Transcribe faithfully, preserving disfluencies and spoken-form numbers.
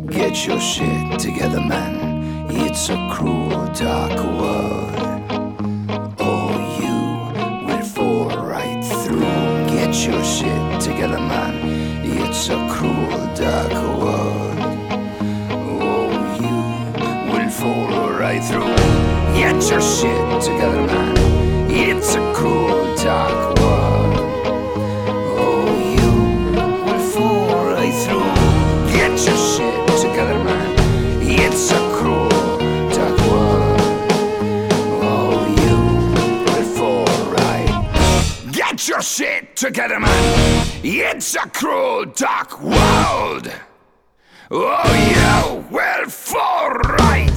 Get your shit together, man. It's a cruel, dark world. Oh, you will fall right through. Get your shit together, man. It's a cruel, dark world. Oh, you will fall right through. Get your shit together, man. It's a cruel, dark world. Oh, you will fall right through. Get your shit together, man. It's a cruel, dark world. Oh, you will fall right. Get your shit together, man. It's a cruel, dark world. Oh, you will fall right.